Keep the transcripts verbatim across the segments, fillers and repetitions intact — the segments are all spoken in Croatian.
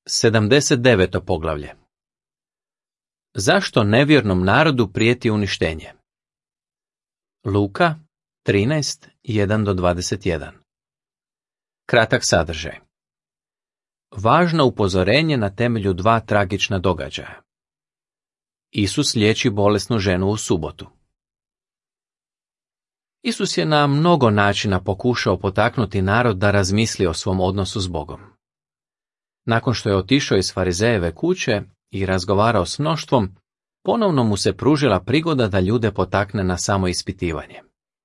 sedamdeset deveto poglavlje. Zašto nevjernom narodu prijeti uništenje? Luka trinaest, jedan do dvadeset jedan. Kratak sadržaj. Važno upozorenje na temelju dva tragična događaja. Isus liječi bolesnu ženu u subotu. Isus je na mnogo načina pokušao potaknuti narod da razmisli o svom odnosu s Bogom. Nakon što je otišao iz farizejeve kuće i razgovarao s mnoštvom, ponovno mu se pružila prigoda da ljude potakne na samoispitivanje.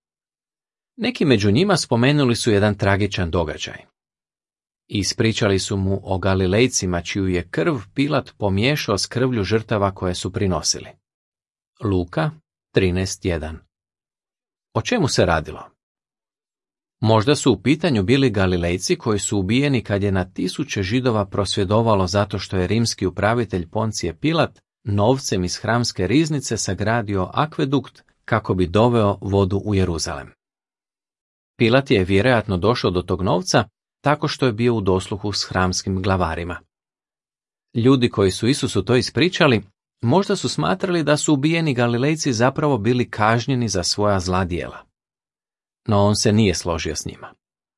Neki među njima spomenuli su jedan tragičan događaj. Ispričali su mu o Galilejcima čiju je krv Pilat pomiješao s krvlju žrtava koje su prinosili. Luka trinaest jedan. O čemu se radilo? Možda su u pitanju bili Galilejci koji su ubijeni kad je na tisuće Židova prosvjedovalo zato što je rimski upravitelj Poncije Pilat novcem iz hramske riznice sagradio akvedukt kako bi doveo vodu u Jeruzalem. Pilat je vjerojatno došao do tog novca tako što je bio u dosluhu s hramskim glavarima. Ljudi koji su Isusu to ispričali, možda su smatrali da su ubijeni Galilejci zapravo bili kažnjeni za svoja zla djela. No on se nije složio s njima.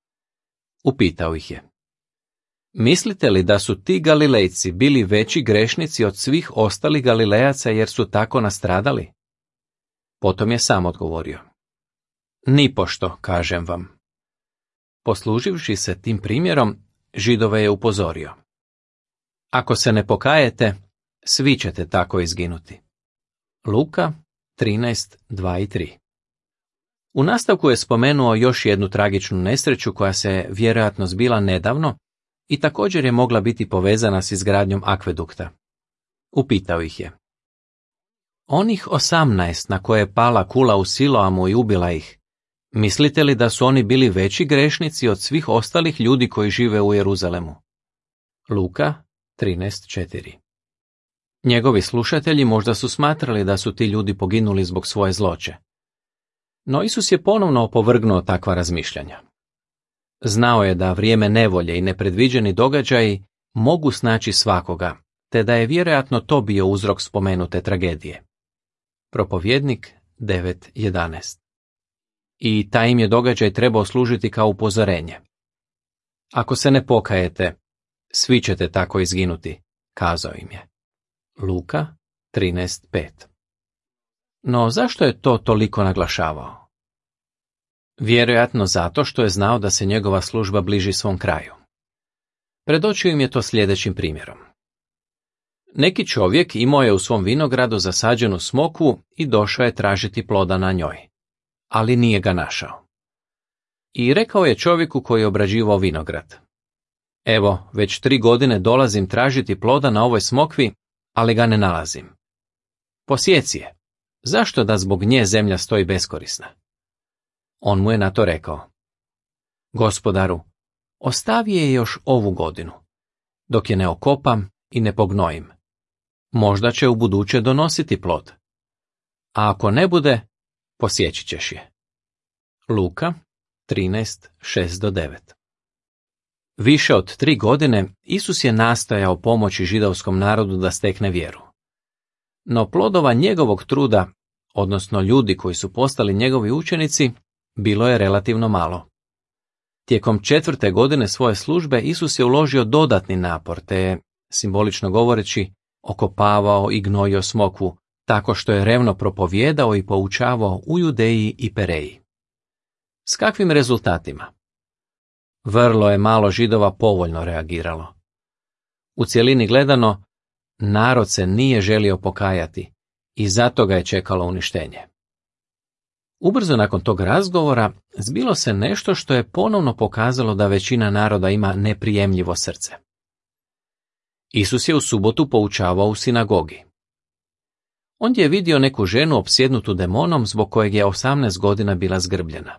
Upitao ih je: mislite li da su ti Galilejci bili veći grešnici od svih ostalih Galilejaca jer su tako nastradali? Potom je sam odgovorio: nipošto, kažem vam. Posluživši se tim primjerom, Židove je upozorio: ako se ne pokajete, svi ćete tako izginuti. Luka trinaest, dva i tri. U nastavku je spomenuo još jednu tragičnu nesreću koja se vjerojatno zbila nedavno i također je mogla biti povezana s izgradnjom akvedukta. Upitao ih je: onih osamnaest na koje je pala kula u Siloamu i ubila ih, mislite li da su oni bili veći grešnici od svih ostalih ljudi koji žive u Jeruzalemu? Luka trinaest, četiri. Njegovi slušatelji možda su smatrali da su ti ljudi poginuli zbog svoje zloće. No Isus je ponovno opovrgnuo takva razmišljanja. Znao je da vrijeme nevolje i nepredviđeni događaji mogu snaći svakoga, te da je vjerojatno to bio uzrok spomenute tragedije. Propovjednik devet, jedanaest. I taj im je događaj trebao služiti kao upozorenje. Ako se ne pokajete, svi ćete tako izginuti, kazao im je. Luka trinaest, pet. No zašto je to toliko naglašavao? Vjerojatno zato što je znao da se njegova služba bliži svom kraju. Predočio im je to sljedećim primjerom. Neki čovjek imao je u svom vinogradu zasađenu smokvu i došao je tražiti ploda na njoj, ali nije ga našao. I rekao je čovjeku koji je obrađivao vinograd: evo, već tri godine dolazim tražiti ploda na ovoj smokvi, ali ga ne nalazim. Posjeci je. Zašto da zbog nje zemlja stoji beskorisna? On mu je na to rekao: gospodaru, ostavi je još ovu godinu, dok je ne okopam i ne pognojim. Možda će u buduće donositi plod. A ako ne bude, posjeći ćeš je. Luka trinaest, šest do devet. Više od tri godine Isus je nastojao pomoći židovskom narodu da stekne vjeru. No plodova njegovog truda, odnosno ljudi koji su postali njegovi učenici, bilo je relativno malo. Tijekom četvrte godine svoje službe Isus je uložio dodatni napor te je, simbolično govoreći, okopavao i gnojio smokvu, tako što je revno propovijedao i poučavao u Judeji i Pereji. S kakvim rezultatima? Vrlo je malo Židova povoljno reagiralo. U cjelini gledano, narod se nije želio pokajati i zato ga je čekalo uništenje. Ubrzo nakon tog razgovora zbilo se nešto što je ponovno pokazalo da većina naroda ima neprijemljivo srce. Isus je u subotu poučavao u sinagogi. Ondje je vidio neku ženu opsjednutu demonom zbog kojeg je osamnaest godina bila zgrbljena.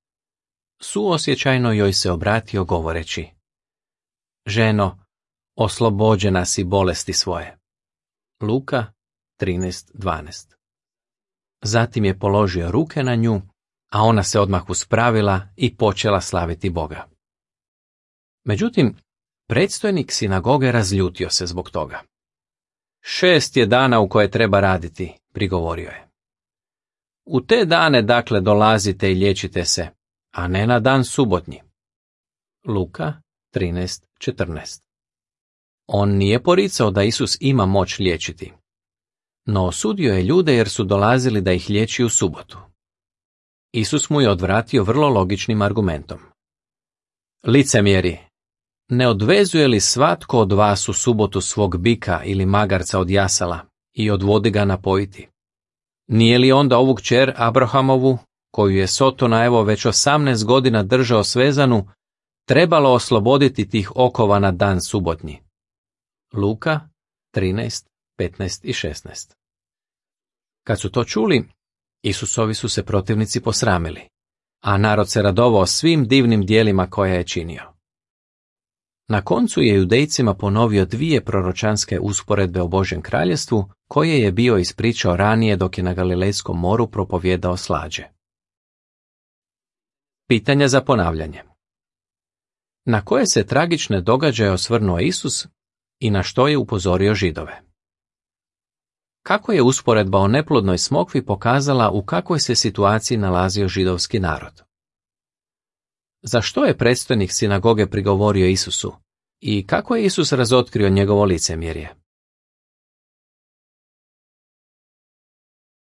Suosjećajno joj se obratio govoreći: ženo, oslobođena si bolesti svoje. Luka trinaest, dvanaest. Zatim je položio ruke na nju, a ona se odmah uspravila i počela slaviti Boga. Međutim, Predstojnik sinagoge razljutio se zbog toga. Šest je dana u koje treba raditi, prigovorio je. U te dane dakle dolazite i liječite se, a ne na dan subotnji. Luka trinaest četrnaest. On nije poricao da Isus ima moć liječiti, no osudio je ljude jer su dolazili da ih liječi u subotu. Isus mu je odvratio vrlo logičnim argumentom. Licemjeri, ne odvezuje li svatko od vas u subotu svog bika ili magarca od jasala i odvodi ga napojiti? Nije li onda ovu kćer Abrahamovu, koju je Sotona evo već osamnaest godina držao svezanu, trebalo osloboditi tih okova na dan subotnji? Luka trinaest petnaest i šesnaest. Kad su to čuli, Isusovi su se protivnici posramili, a narod se radovao svim divnim dijelima koja je činio. Na koncu je Judejcima ponovio dvije proročanske usporedbe o Božjem kraljevstvu, koje je bio ispričao ranije dok je na Galilejskom moru propovijedao slađe. Pitanja za ponavljanje. Na koje se tragične događaje osvrnuo Isus i na što je upozorio Židove? Kako je usporedba o neplodnoj smokvi pokazala u kakvoj se situaciji nalazio židovski narod? Za što je predstojnik sinagoge prigovorio Isusu i kako je Isus razotkrio njegovo licemjerje?